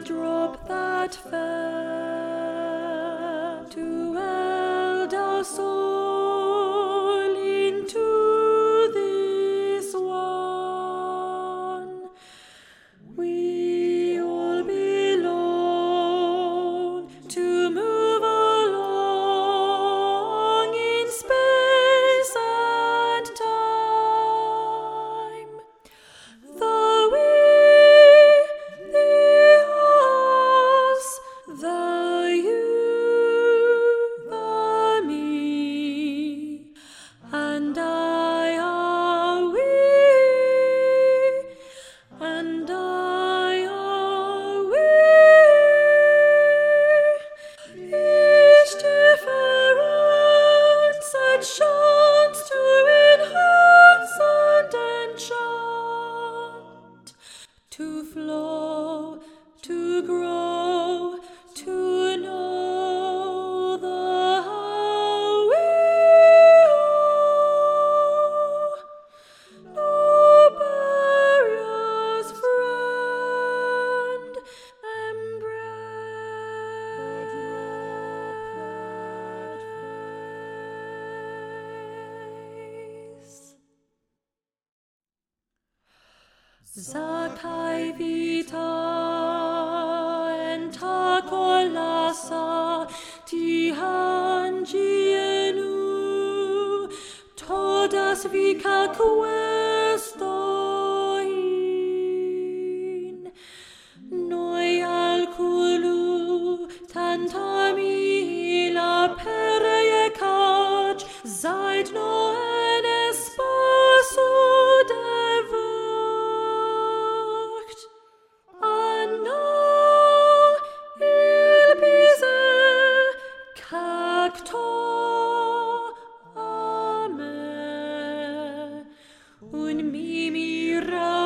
drop that fell to elder soul into this one. We all belong to move along in space and time. The we, the us, the you, the me, and I are we, and I are we. Each difference enchants to enhance and enchant, to flow, to grow, to know the how we are. No barriers, friend, embrace. Zakai vita enta colassa ti hangienu todas vica questoin noi alculu tanta mila perecac seit no en espasu devucht anno il bise cacto ame un mimira